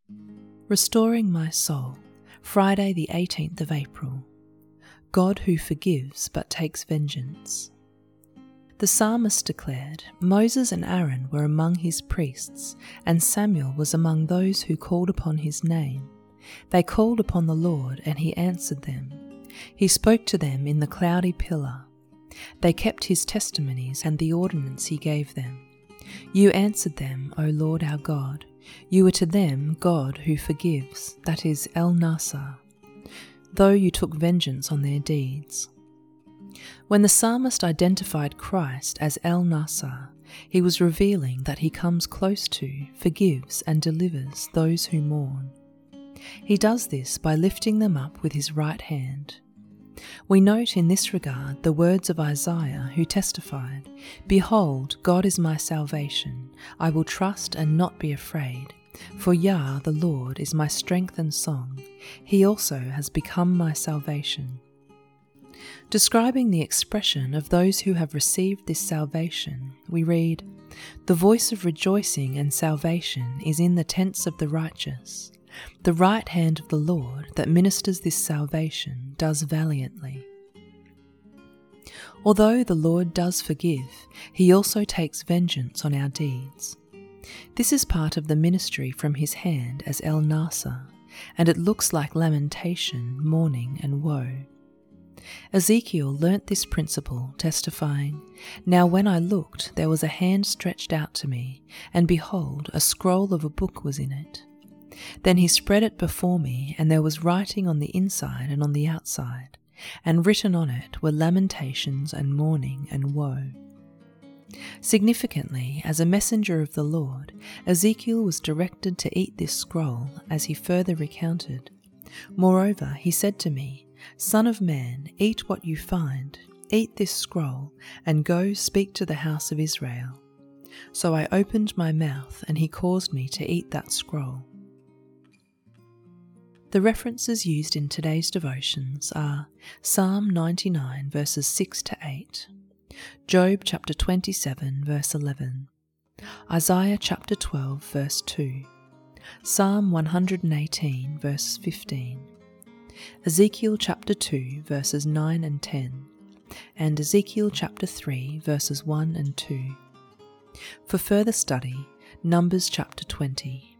Restoring my soul, Friday the 18th of April. God who forgives but takes vengeance. The psalmist declared, Moses and Aaron were among his priests, and Samuel was among those who called upon his name. They called upon the Lord, and he answered them. He spoke to them in the cloudy pillar. They kept his testimonies and the ordinance he gave them. You answered them, O Lord our God. You were to them God who forgives, that is El-Nasar, though you took vengeance on their deeds. When the psalmist identified Christ as El-Nasar, he was revealing that he comes close to, forgives and delivers those who mourn. He does this by lifting them up with his right hand. We note in this regard the words of Isaiah, who testified, Behold, God is my salvation. I will trust and not be afraid. For Yah, the Lord, is my strength and song. He also has become my salvation. Describing the expression of those who have received this salvation, we read, The voice of rejoicing and salvation is in the tents of the righteous. The right hand of the Lord that ministers this salvation does valiantly. Although the Lord does forgive, he also takes vengeance on our deeds. This is part of the ministry from his hand as El-Nasar, and it looks like lamentation, mourning, and woe. Ezekiel learnt this principle, testifying, Now when I looked, there was a hand stretched out to me, and behold, a scroll of a book was in it. Then he spread it before me, and there was writing on the inside and on the outside, and written on it were lamentations and mourning and woe. Significantly, as a messenger of the Lord, Ezekiel was directed to eat this scroll, as he further recounted. Moreover, he said to me, Son of man, eat what you find, eat this scroll, and go speak to the house of Israel. So I opened my mouth, and he caused me to eat that scroll. The references used in today's devotions are Psalm 99 verses 6 to 8, Job chapter 27 verse 11, Isaiah chapter 12 verse 2, Psalm 118 verse 15, Ezekiel chapter 2 verses 9 and 10, and Ezekiel chapter 3 verses 1 and 2. For further study, Numbers chapter 20.